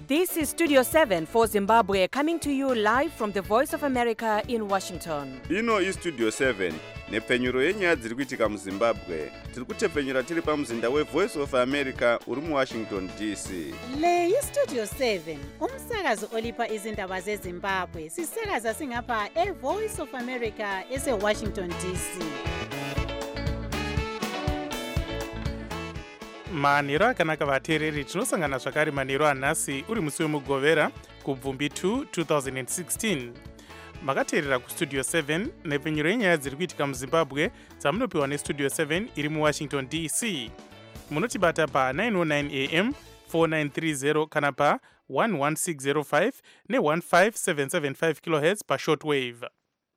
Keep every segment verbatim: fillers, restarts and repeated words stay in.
This is Studio seven for Zimbabwe, coming to you live from the Voice of America in Washington. Ino is Studio seven, nepfenyuro yenyaya dziri kuitika muZimbabwe. Tiri kutepfenyura tiri pamuzinda weVoice of America uri muWashington D C. Le iStudio seven, umsakazo olipa izindaba zeZimbabwe. Sisakaza singapha eVoice of America eseWashington D C. manhero akanaka vateereri, tinosangana zvakare manhero anhasi uri musi wemugovera kubvumbi two two thousand sixteen. makateerera kustudio seven nepfenyuro yenyaya dziri kuitika muzimbabwe dzamunopiwa nestudio seven iri muwashington D C. munotibata pa nine oh nine A M four nine three zero kana pa one one six zero five ne one five seven seven five kilohertz pa shortwave.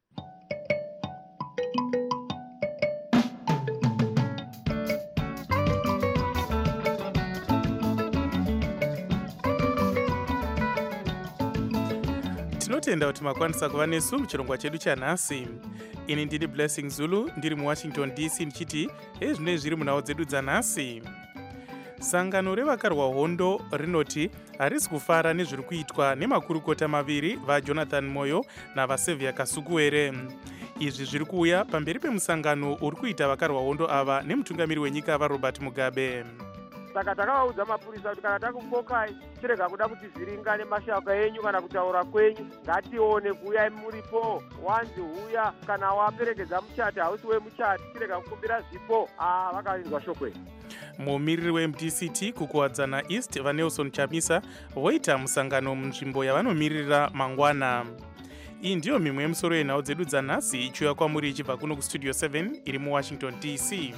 tinotenda kuti makwanisa kuva nesu muchirongwa chedu chanhasi. ini ndini Blessing Zulu ndiri muwashington D C ndichiti ezvinoi zviri munhau dzedu dzanhasi. sangano revakarwa hondo rinoti harisi kufara nezviri kuitwa nemakurukota maviri vaJonathan Moyo navaSevia Kasukuwere. izvi zviri kuuya pamberi pemusangano uri kuita vakarwa hondo ava nemutungamiri wenyika vaRobert Mugabe. saka takavaudza mapurisa kuti kana takukokai chirega kuda kuti vhiringane mashaka enyu kana kutaura kwenyu, ngatione kuuya muripo wanzi huya kana waperekedza muchati hausi wemuchati, chirega kukumbira zvipo. ah vakainzwa shokweni. mumiriri weM D C T kukuwadzana East vaNelson Chamisa voita musangano munzvimbo yavanomiririra mangwana. iyi ndiyo mimwe yemusoro yenhau dzedu dzanhasi ichiuya kwamuri ichibva kuno kustudio seven iri muwashington D C.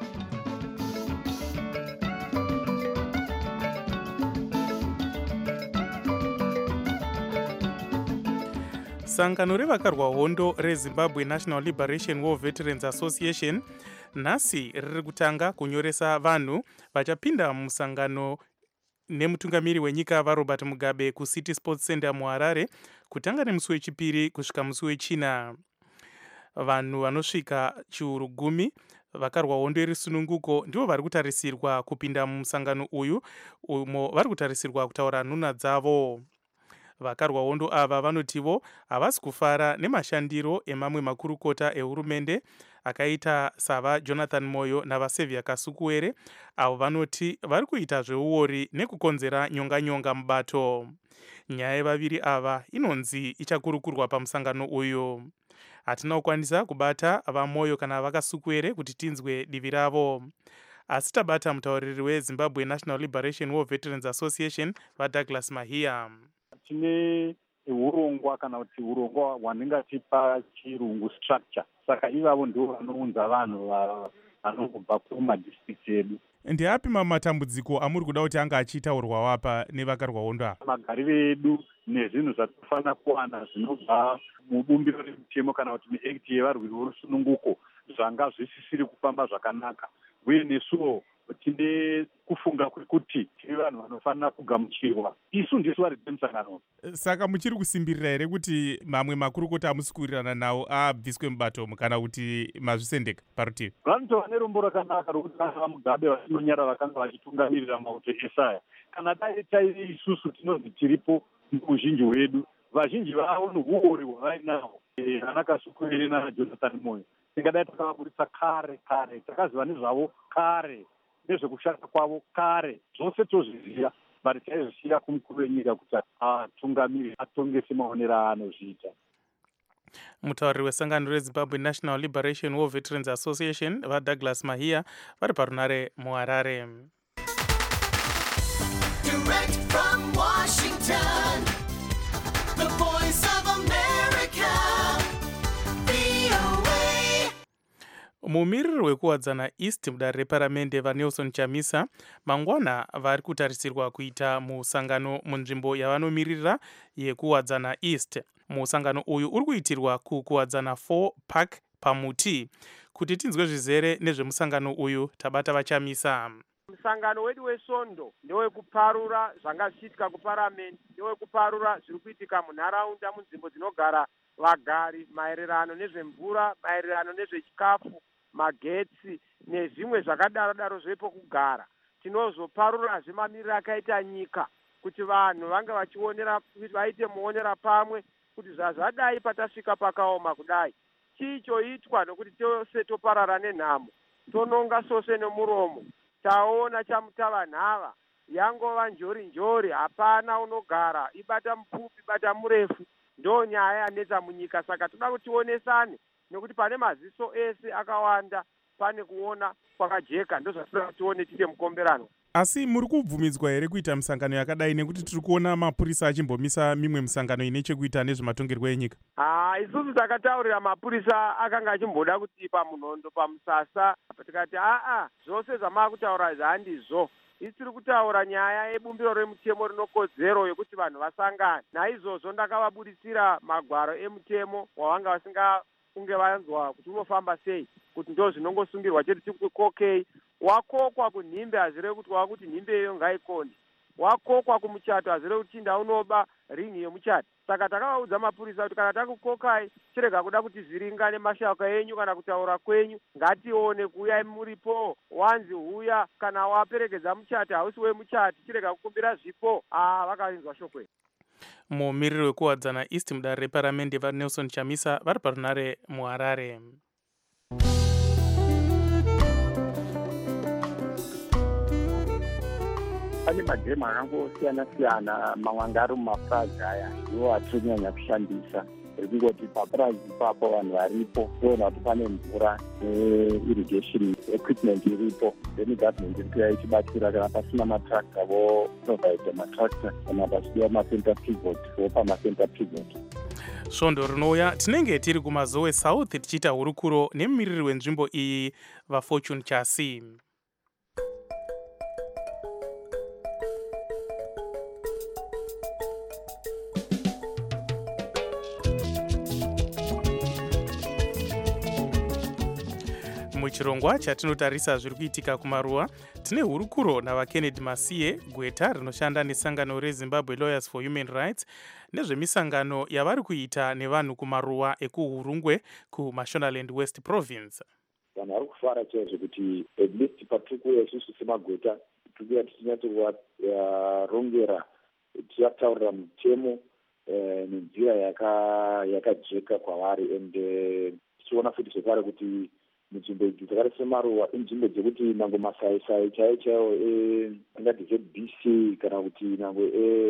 sangano revakarwa hondo reZimbabwe National Liberation War Veterans Association nhasi riri kutanga kunyoresa vanhu vachapinda musangano nemutungamiri wenyika vaRobert Mugabe kuCity Sports Center muHarare kutanga nemusi wechipiri kusvika musi wechina. vanhu vanosvika chiuru gumi vakarwa hondo irisununguko ndivo vari kutarisirwa kupinda mumusangano uyu, umo vari kutarisirwa kutaura nhuna dzavo. vakarwa hondo ava vanotivo havasi kufara nemashandiro emamwe makurukota ehurumende akaita sava Jonathan Moyo navaSevia Kasukuwere, avo vanoti vari kuita zveuori nekukonzera nyonga-nyonga mubato. nyaya yevaviri ava inonzi ichakurukurwa pamusangano uyu. hatina kukwanisa kubata vaMoyo kana vaKasukuwere kuti tinzwe divi ravo, asi tabata mutauriri weZimbabwe National Liberation War Veterans Association vaDouglas Mahia. tine urongwa kana kuti urongwa hwandingati pachirungu structure, saka ivavo ndio vanounza vanhu vanobva kumadistrict edu. ndiapi matambudziko amuri kuda kuti anga achitaurwa wapa nevakarwa hondo ava? magariro edu nezvinhu zvatofanira kuwana zvinobva mubumbiro remutemo kana kuti neact yevarwiri vorusununguko zvanga zvisisiri kufamba zvakanaka, uye nesuwo tine kufunga kwekuti tiri vanhu vanofanira kugamuchirwa. isu ndisu vari temusangano. saka muchiri kusimbirira here kuti mamwe makurukota amusi kuwirirana nawo abviswe mubato kana kuti mazvisendeka parutivi? vanotova nerombo rakanaka rokuti vana vaMugabe vatinonyara vakanga vachitungamirira mauto esaya. kana dai taive isusu tinonzi tiripo muzhinji hwedu, vazhinji vavo nouori hwavainahwo vana Kasukuwere naJonathan Moyo tingadai takavaburitsa kare kare, takaziva nezvavo kare, nezvekushanda kwavo kare, zvose tozviziva, bari taizosiya kumukuru wenyika kuti atungamiri atongese maonero aanozviita. mutauriri wesangano reZimbabwe National Liberation War Veterans Association vaDouglas Mahia vari parunare muHarare. Direct from Washington, the Voice of America, V O A. mumiriri wekuwadzana East mudare reparamende vaNelson Chamisa mangwana vari kutarisirwa kuita musangano munzvimbo yavanomiririra yekuwadzana East. musangano uyu uri kuitirwa kukuwadzana four Park pamuti. kuti tinzwe zvizere nezvemusangano uyu tabata vaChamisa. musangano wedu wesondo ndewekuparura zvanga zvichiitika kuparamende, ndewekuparura zviri kuitika munharaunda munzvimbo dzinogara vagari, maererano nezvemvura, maererano nezvechikafu, magetsi nezvimwe zvakadaro daro zvepokugara. tinozoparurazve mamiriro akaita nyika kuti vanhu vange vachionera vaite muonera pamwe kuti zvazvadai patasvika pakaoma kudai chichoitwa nokuti tose toparara nenhamo tononga sose nemuromo taona chamutava nhava yangova njori njori hapana unogara ibata mupfupi bata murefu ndo nyaya yanetsa munyika saka toda kuti tionesane nokuti pane maziso ese akawanda pane kuona kwakajeka ndozvatoda kuti tione tite mukomberano. Asi muri kubvumidzwa here kuita misangano yakadai nekuti tiri kuona mapurisa achimbomisa mimwe misangano ine chekuita nezvematongerwo enyika? Ah, isusu takataurira mapurisa akanga achimboda kutipa munondo pamusasa tikati aa zvose zvamakutaura zvandizvo isi tiri kutaura nyaya yebumbiro remutemo rinokodzero yekuti vanhu vasangane. Naizvozvo ndakavabudisira magwaro emutemo wavanga vasingakunge vanzwa kuti unofamba sei kuti ndo zvinongosungirwa chete tikukokei wakokwa kunhimbe hazire kuti wakuti nhimbe iyo ngaikonde wakokwa kumuchato hazire kuti chinda unoba ringi yemuchato. Saka takavaudza mapurisa kuti kana takukokai chirega kuda kuti zviringane mashaka enyu kana kutaura kwenyu ngatione kuuya muripo wanzi huya kana waperekedza muchati hausi wemuchati chirega kukumbira zvipo. Ah, vakainzwa shokwe. Mumiriri wekuwadzana East mudare reparamende vaNelson Chamisa vari parunare muHarare. Pane madhemu akangosiyana siyana mamwe angari mumapurazi aya iwo atonyanya kushandisa ekungoti papurazi ipapo vanhu varipo toona kuti pane mvura neirrigation equipment iripo then government iri kuya ichibatsira kana pasina matrakta vo provide matrakta kana pachidiwa macenter pivot vopa macenter pivot. Svondo rinouya tinenge tiri kumazowe south tichiita hurukuro nemumiriri wenzvimbo iyi vaFortune Chasi. Muchirongwa chatinotarisa zviri kuitika kumaruwa tine hurukuro navaKennedy Masiye, gweta rinoshanda nesangano reZimbabwe Lawyers for Human Rights nezvemisangano yavari kuita nevanhu kumaruwa ekuHurungwe kuMashonaland West Province. Vanhu vari kufara chaizvo kuti at least patiri kuuya isusu semagweta tiri kuuya tichinyatirongera tichataurira mutemo nenzira yakajeka kwavari ende tichiona futi zvekare kuti nzvimbo idzi dzakaita semaruwa inzvimbo dzekuti nango masaisai chaiwo chaiwo angati Z B C kana kuti nango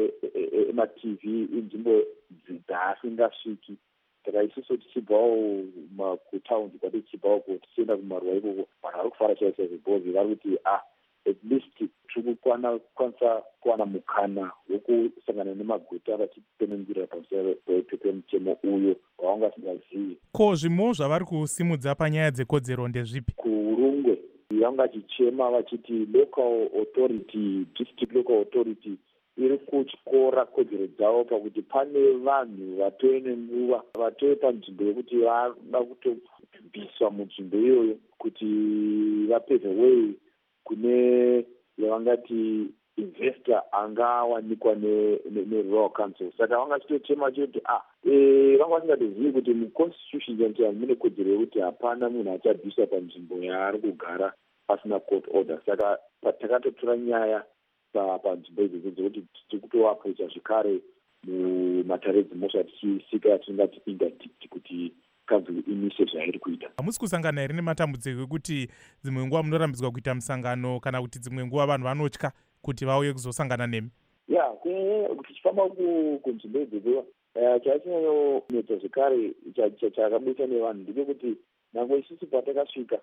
ema-T V inzvimbo dzaasingasviki. Saka isusu tichibvawo kutaundi kwati tichibvawo tichienda kumaruwa ikoko vanhu vari kufara chaiwo chaizvo because vari kuti ah at least tiri kukwanisa kuwana mukana wokusangana nemagweta vachipenengirira pamusoro pemutemo uyo wavangasingazivi. Ko zvimo zvavari kusimudza panyaya dzekodzero ndezvipi? KuHurungwe vanga vachichema vachiti local authority district local authority iri kutyora kodzero dzavo pakuti pane vanhu vatove nenguva vatove panzvimbo yekuti vada kutobviswa munzvimbo iyoyo kuti vapedze wei kune yavangati investor angawanikwa nerural council. Saka vanga vachitochema choti ah vanga vasingatozivi kuti muconstitution chanti mune kodzero yekuti hapana munhu achabviswa panzvimbo yaari kugara pasina court order. Saka takatotora nyaya panzvimbo idzodzo dzekuti tiri kutoaprocha zvekare mumatare dzimhosva tichisika yatingati interdict kuti council imise zvairi kuita. Hamusi kusangana here nematambudziko ekuti dzimwe nguva munorambidzwa kuita musangano kana kuti dzimwe nguva vanhu vanotya kuti vauye kuzosangana nemi? Ya, tichifamba kunzvimbo idzodzo chaichinyanyonetsa zvekare chakabusa nevanhu ndechekuti nango isusu patakasvika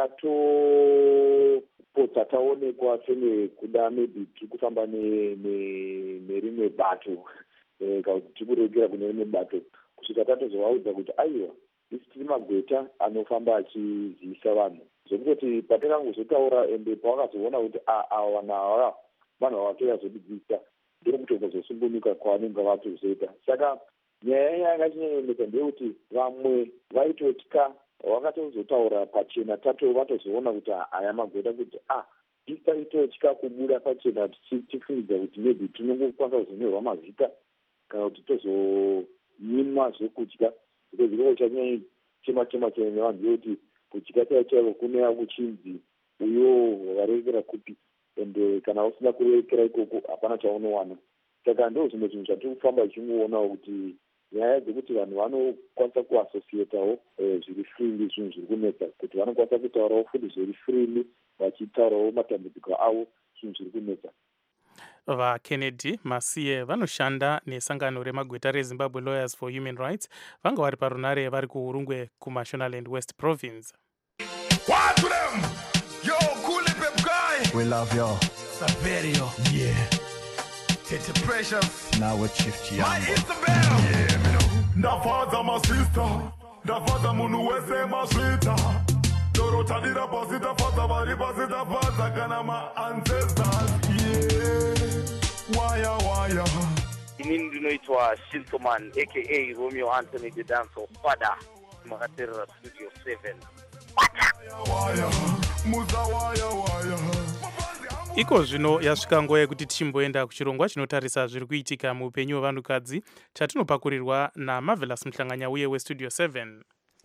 takatopotsa taonekwa senge kuda maybe tiri kufamba nerimwe bato kana kuti tiri kuregera kune rimwe bato kusvika tatozovaudza kuti aiwa isi tiri magweta anofamba achiziisa vanhu zvekutoti patakangozotaura ende pavakazoona kuti ava vanhu ava vanhu vavatoya zodidzisa ndiri kutozosungunuka kwavanenge vatozoita. Saka nyaya iya yakachinyanyanetsa ndeyekuti vamwe vaitotya vakatozotaura pachena tato vatozoona kuti aya magweta kuti ah titaitotya kubuda pachena tichifungidza kuti maybe tinongokwanisa kuzonyorwa mazita kana kuti tozonyimwa zvekudya because ikoko chanyanya chema chema chena nevanhu vekuti kudya chaivo chaivo kunoya kuchinzi uyo warekera kupi ende kana usina kurekera ikoko hapana chaunowana. saka ndo zvimwe zvinhu zvatiri kufamba zvichinoona kuti nyaya dzekuti vanhu vanokwanisa kuassociatawo zviri freely zvinhu zviri kunetsa, kuti vanokwanisa kutaurawo futi zviri freely vachitaurawo matambudziko avo zvinhu zviri kunetsa. VaKennedy Masiye vanoshanda nesangano remagweta reZimbabwe Lawyers for Human Rights vanga vari parunare vari kuHurungwe kuMashonaland West Province. What to them? Yo, cool pep guy. We love you. Saverio. Yeah. Tete Precious. Now with Chief My Chiambo. Isabel. Yeah, me know. Ndafaza my sister. Ndafaza munu wese maswita. Dorota dira pasita fata bari pasita fata kana my ancestors. Yeah. Waya waya. Inini ndinoitwa Shintoman aka Romeo Anthony the Dancer Father Makatera Studio seven. Waya muza waya waya. Iko zvino yasvika nguva yekuti tichimboenda kuchirongwa chinotarisa zviri kuitika muupenyu hwevanhukadzi chatinopakurirwa naMarvelous Muhlanganya uye weStudio seven.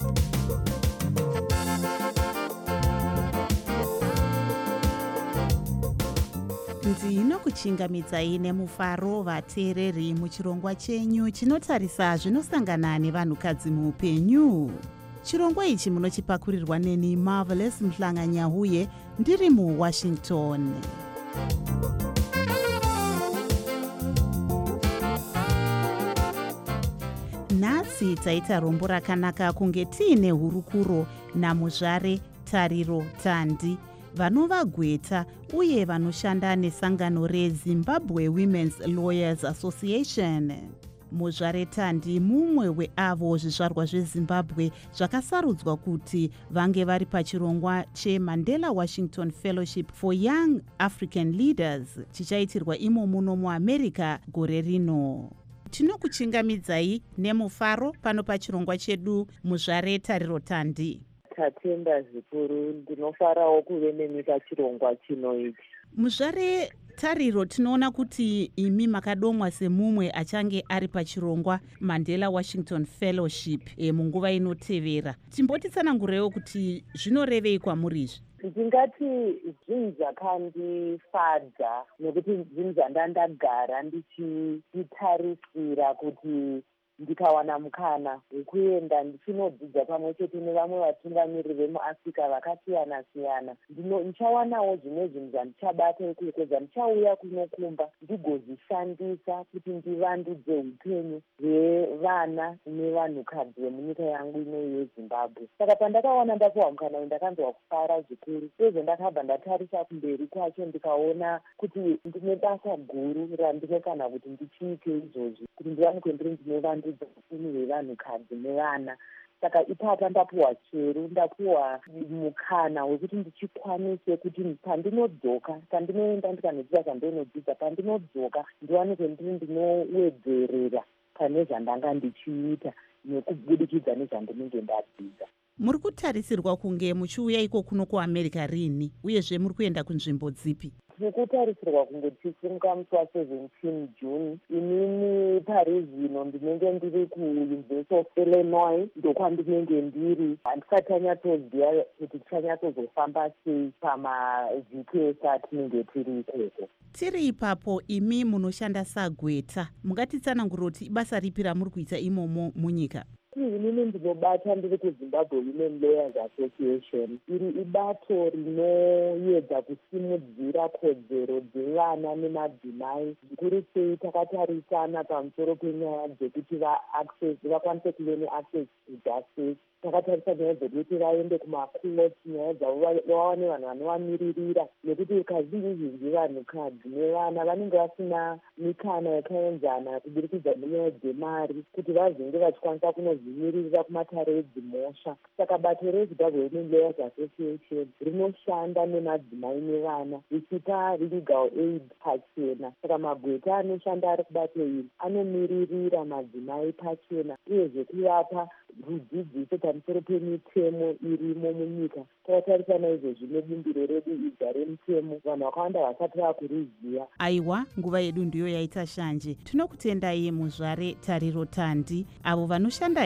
ndinokuchingamidzai nemufaro vateereri muchirongwa chenyu chinotarisa zvinosangana nevanhukadzi muupenyu. Chirongwa ichi munochipakurirwa neni Marvelous Muhlanganya uye ndiri muWashington. Nhasi taita rombo rakanaka kunge tiine hurukuro namuzvare Tariro Tandi vanova gweta uye vanoshanda nesangano reZimbabwe Women's Lawyers Association. Muzvare Tandi mumwe weavo zvizvarwa zveZimbabwe zvakasarudzwa kuti vange vari pachirongwa cheMandela Washington Fellowship for Young African Leaders chichaitirwa imo muno muAmerica gore rino. Tinokuchingamidzai nemufaro pano pachirongwa chedu muzvare Tariro Tandi. Tatenda zvikuru, ndinofarawo kuve nemi pachirongwa chinoichi. Muzvare Tariro, tinoona kuti imi makadomwa semumwe achange ari pachirongwa Mandela Washington Fellowship e, munguva inotevera. Timbotitsanangurewo kuti zvinorevei kwamuri izvi? Ndingati zvinhu zvakandifadza nekuti zvinhu zvandandagara ndichitarisira kuti ndikawana mukana wekuenda ndichinodzidza pamwe chete nevamwe vatungamiriri vemuAfrica vakasiyana siyana. Ndichawanawo zvimwe zvinhu zvandichabata ikoko zvandichauya kunokumba ndigozvishandisa kuti ndivandudze upenyu hwevana nevanhukadzi vemunyika yangu ino yeZimbabwe. Saka pandakaona ndapuwa mukana uyu ndakanzwa kufara zvikuru. Sezvo ndakabva ndatarisa kumberi kwacho ndikaona kuti ndine basa guru randinofana kuti ndichiite izvozvi, kuti ndiwanikwe ndiri ndinovandu upenyu hwevanhukadzi nevana. Saka ipapa ndapuwa chero, ndapuwa mukana wekuti ndichikwanise kuti pandinodzoka, pandinoenda ndikanodzidza zvandinodzidza, pandinodzoka ndiwanikwe ndiri ndinowedzerera pane zvandanga ndichiita nekubudikidza nezvandinenge ndadzidza. Muri kutarisirwa kunge muchiuya iko kuno kuAmerica rini, uyezve muri kuenda kunzvimbo dzipi? Tiri kutarisirwa kunge tichimuka musi wa17 June. Inini pari zvino ndinenge ndiri kuUniversity of Illinois, ndokwandinenge ndiri. Handisati tanyatsoziva kuti tichanyatsozofamba sei pamavhiki ese atinenge tiri ikoko. Tiri ipapo imi munoshanda sagweta, mungatitsanangura kuti ibasa ripi ramuri kuita imomo munyika? Inini ndinobata ndiri kuZimbabwe Women Lawyers Association. Iri ibato rinoedza kusimudzira kodzero dzevana nemadzimai. Zvikuru sei takatarisana pamusoro penyaya dzekuti vakwanise kuve neaccess to justice. Takatarisa nyaya dzekuti vaende kumacourt, nyaya dzavo vawane vanhu vanovamiririra, nekuti kazhinji zhinji vanhukadzi nevana vanenge vasina mikana yakaenzana kuburikidza nenyaya dzemari kuti vazenge vachikwanisa kunozvimiririra kumatare edzimhosva. Saka bato reZimbabwe Women Lawyers Association rinoshanda nemadzimai nevana richipa legal aid pachena. Saka magweta anoshanda ari kubato iri anomiririra madzimai pachena uyezve kuvapa rudzidziso pamusoro pemitemo irimo munyika. Takatarisa naizvozvi nebumbiro redu idzva remitemo, vanhu vakawanda vasati vakuriziva. Aiwa, nguva yedu ndiyo yaita shanje. Tinokutendai muzvare Tariro Tandi. Avo vanoshanda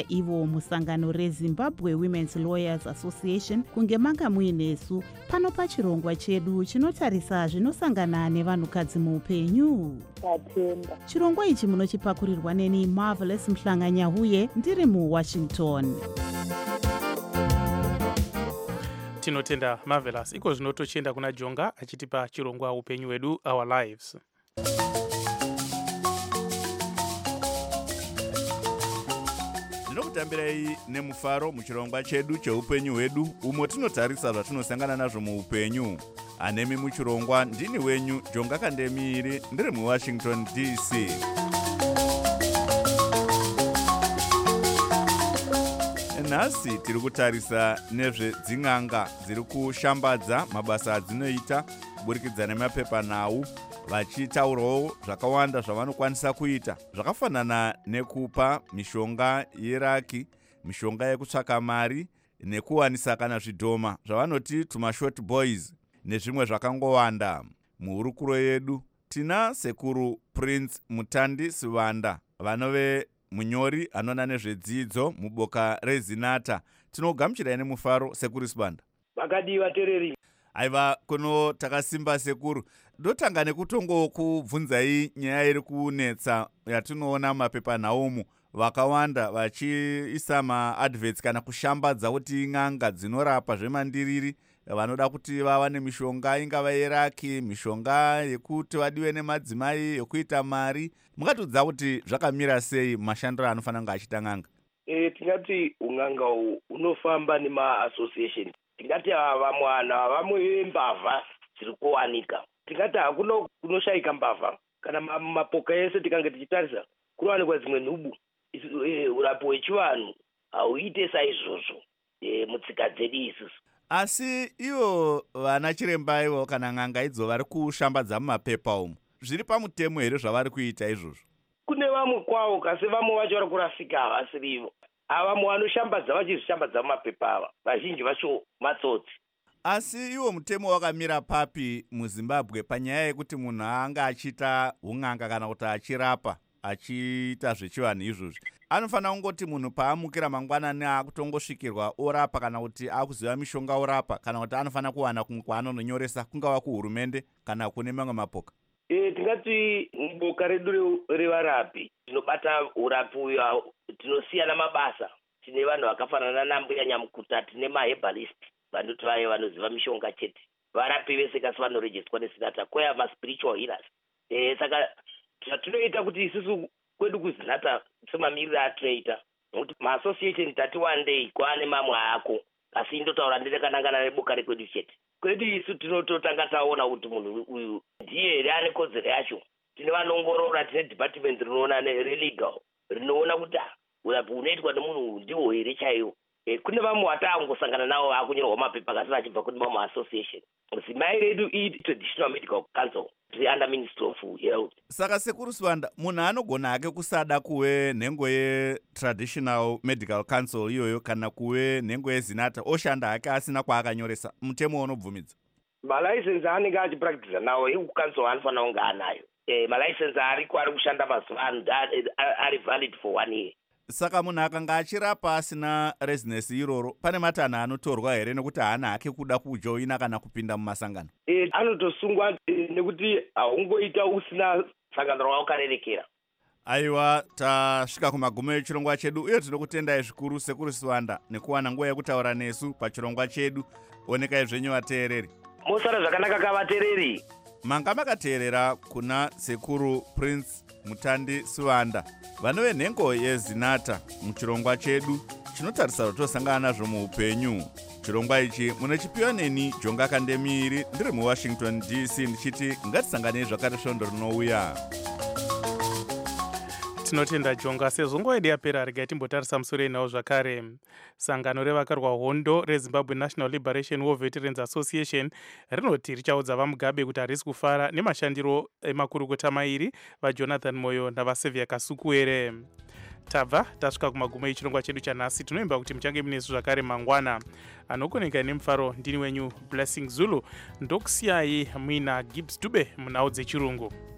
ivo musangano reZimbabwe Women's Lawyers Association kunge manga muinesu pano pachirongwa chedu chinotarisa zvinosangana nevanhukadzi muupenyu. Tatenda. Chirongwa ichi munochipakurirwa neni Marvelous Mhlanganyahuye ndiri muWashington. Tinotenda Marvelous. Iko zvino tochienda kuna Jonga achitipa chirongwa upenyu wedu, Our Lives. Ndinokutambirai nemufaro muchirongwa chedu cheupenyu hwedu umo tinotarisa zvatinosangana nazvo muupenyu. Anemi muchirongwa ndini wenyu Jonga Kandemiri ndiri muWashington D C. Nhasi tiri kutarisa nezvedzin'anga dziri kushambadza mabasa adzinoita kuburikidza nemapepanhau vachitaurawo zvakawanda zvavanokwanisa kuita zvakafanana nekupa mishonga yeraki, mishonga yekutsvaka mari nekuwanisa kana zvidhoma zvavanoti tumashort boys nezvimwe zvakangowanda. Muhurukuro yedu tina sekuru Prince Mutandi Sivanda vanove munyori anona nezvedzidzo muboka reZinata. Tinogamuchirai nemufaro sekuru Sivanda. Vakadiwa tereri. Aiva kuno takasimba sekuru. Ndotanga nekutongo kubvunzai nyaya iri kunetsa yatinoona mapepanhaumu vakawanda vachiisa maadverts kana kushambadza kuti n'anga dzinorapa zvemandiriri vanoda kuti vava nemishonga ingava yeraki, mishonga yekuti vadiwe nemadzimai, yekuita mari. Mukatudza kuti zvakamira sei mashandiro anofanira kunge achita n'anga? E, tingati un'anga unofamba nema-association. Tingati vamwana vamwe vembavha dziri kuwanika. Tingati hakuna kunoshaika mbavha. Kana mapoka ese tikange tichitarisa kunowanikwa dzimwe nhubu. E, urapi hwechivanhu hauite saizvozvo e, mutsika dzedu isusu. Asi ivo vana chiremba ivo kana n'anga idzo vari kushambadza mumapepa umu, zviri pamutemo here zvavari kuita izvozvo? Kune vamwe kwawo kasi vamwe vacho vari kurasika havasirivo. Avamwe vanoshambadza vachizvishambadza mumapepa ava, vazhinji vacho matsotsi. Asi iwo mutemo wakamira papi muZimbabwe panyaya yekuti munhu anga achiita un'anga kana kuti achirapa achiita zvechivanhu izvozvi? Anofanira kungoti munhu paamukira mangwanani akutongosvikirwa orapa kana kuti akuziva mishonga orapa, kana kuti anofanira kuwana kumwe kwaanononyoresa kungava kuhurumende kana kune mamwe mapoka? E, tingati muboka redu revarapi tinobata urapi uyo tinosiyana mabasa. Tine vanhu vakafanana nambuya nyamukuta, tine maherbalist vanoti vaye vanoziva mishonga chete. Varapi vese kasi vanorejestwa neZinata, kwaya maspiritual healers. E, saka zvatinoita kuti isusu kwedu kuZinata semamiriro atinoita nokuti maassociation tati one day kwaane mamwe ako asi indotaura ndekanangana neboka rekwedu chete. Kwedu isu tinototanga taona kuti munhu uyu ndiye here ane kodzero yacho. Tine vanongorora, tine department rinoona relegal rinoona kuti urapi unoitwa nemunhu ndiwo here chaiwo. E, kune vamwe vataangosangana navo vakunyorwa mapepa kasi vachibva kune mamwe association. Zimai redu i-Traditional Medical Council tiri under Ministry of Health. Saka sekuru Sivanda, munhu anogona hake kusada kuve nhengo ye-Traditional Medical Council iyoyo kana kuve nhengo yeZinata oshanda hake asina kwaakanyoresa, mutemo unobvumidza? Malaisensi anenge achipractice nawo ekukansel anofanira kunge anayo. E, malaisensi ariko ari kushanda mazuva ano ari valid for one year. Saka munhu akanga achirapa asina rezinesi iroro, pane matanho anotorwa here nekuti haana hake kuda kujoina kana kupinda mumasangano? E, anotosungwa e, nekuti haungoita usina sangano rawakarerekera. Aiwa, tasvika kumagumo echirongwa chedu uye tinokutendai zvikuru sekuru Sivanda nekuwana nguva yekutaura nesu pachirongwa chedu. Onekai zvenyu vateereri. Mosara zvakanaka kavateereri. Manga makateerera kuna sekuru Prince Mutandi Sivanda vanove nhengo yeZinata muchirongwa chedu chinotarisa zvatosangana nazvo muupenyu. Chirongwa ichi munochipiwa neni Jonga Kandemiri ndiri muWashington D C ndichiti ngatisanganei zvakare svondo rinouya. Tinotenda Jonga. Sezvo nguva yedu yapera, regai timbotarisa musoro inawo zvakare. Sangano revakarwa hondo reZimbabwe National Liberation War Veterans Association rinoti richaudza vaMugabe kuti harisi kufara nemashandiro emakurukota mairi vaJonathan Moyo navaSevia Kasuku here. Tabva tasvika kumagumo echirongwa chedu chanhasi. Tinoimba kuti muchange munesu zvakare mangwana. Anokoneka nemufaro ndini wenyu Blessing Zulu. Ndokusiyai muina Gibbs Dube munhau dzechirungu.